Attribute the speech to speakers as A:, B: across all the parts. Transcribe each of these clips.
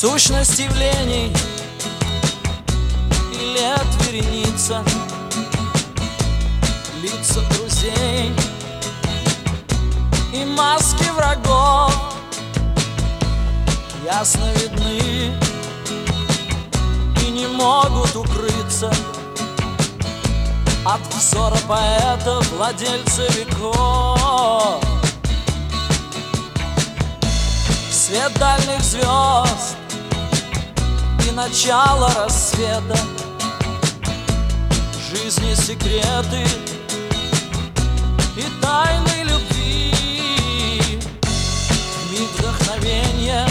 A: Сущность явлений и лет вереница, лица друзей и маски врагов ясно видны и не могут укрыться от взора поэта, владельца веков. Свет дальних звезд и начало рассвета, жизни секреты и тайны любви, миг вдохновения,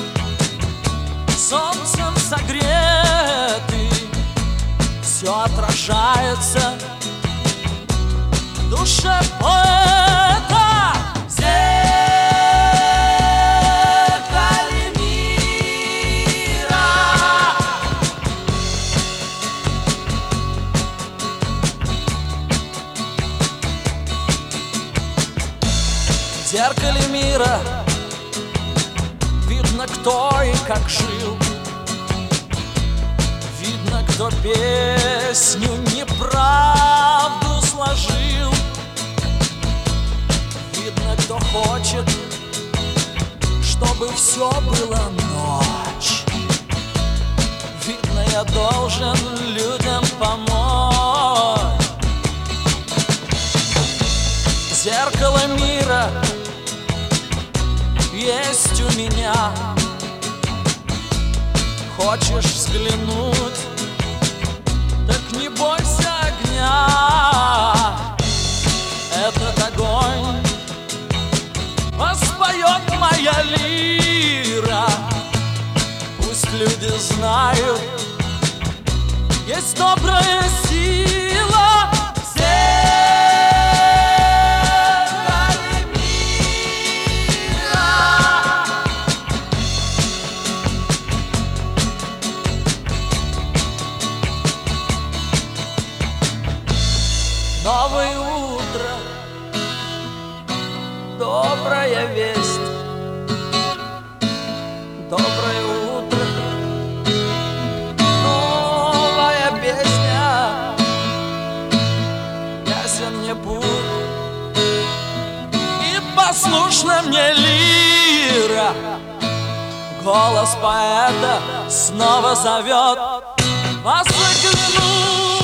A: солнцем согреты, все отражается в душе поэта. В зеркале мира видно, кто и как жил, видно, кто песню неправду сложил, видно, кто хочет, чтобы все было ночь, видно, я должен людям помочь. Зеркало мира есть у меня. Хочешь взглянуть, так не бойся огня. Этот огонь воспоет моя лира. Пусть люди знают, есть добрая сила. Новое утро, добрая весть. Доброе утро, новая песня. Ясен мне путь и послушна мне лира. Голос поэта снова зовет вас заглянуть.